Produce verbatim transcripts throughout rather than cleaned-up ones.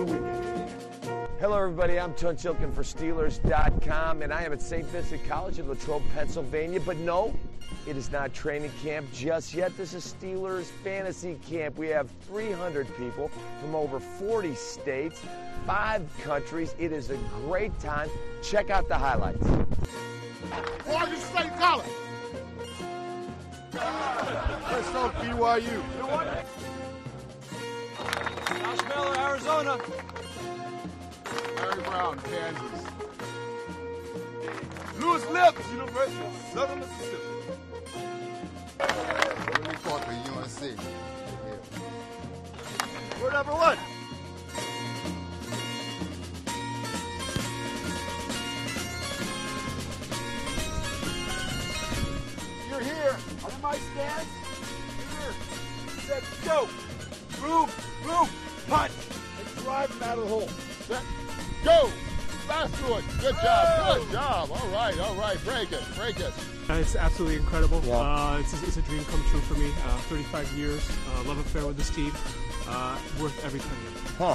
the week. Hello, everybody. I'm Tunch Ilkin for Steelers dot com, and I am at Saint Vincent College in Latrobe, Pennsylvania. But no, it is not training camp just yet. This is Steelers Fantasy Camp. We have three hundred people from over forty states, five countries. It is a great time. Check out the highlights. Oregon State College. Let's go B Y U. You know what? Josh Miller, Arizona. Larry Brown, Kansas. Louis Lips, University of Southern Mississippi. We fought for U N C. Yeah. We're number one. You're here. On my stance. Here. Set, go. Move, move, punch. And drive him out of the hole. Set, go. Fast to it. Good job. Good job. All right, all right. Break it. Break it. Uh, it's absolutely incredible. Yeah. Uh, it's, it's a dream come true for me. Uh, thirty-five years, uh, love affair with this team. Uh, worth every penny. Huh.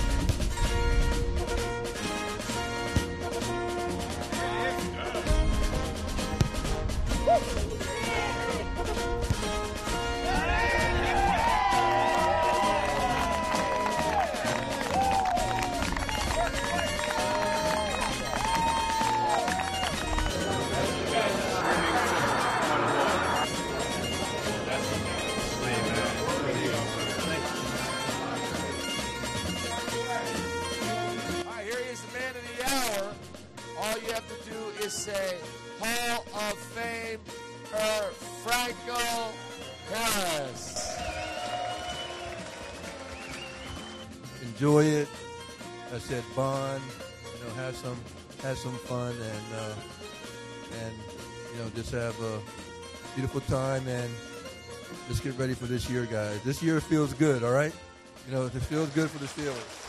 All you have to do is say Hall of Fame er Franco Harris. Enjoy it. I said bond, you know, have some have some fun and uh, and you know just have a beautiful time and let's get ready for this year, guys. This year feels good, all right? You know, it feels good for the Steelers.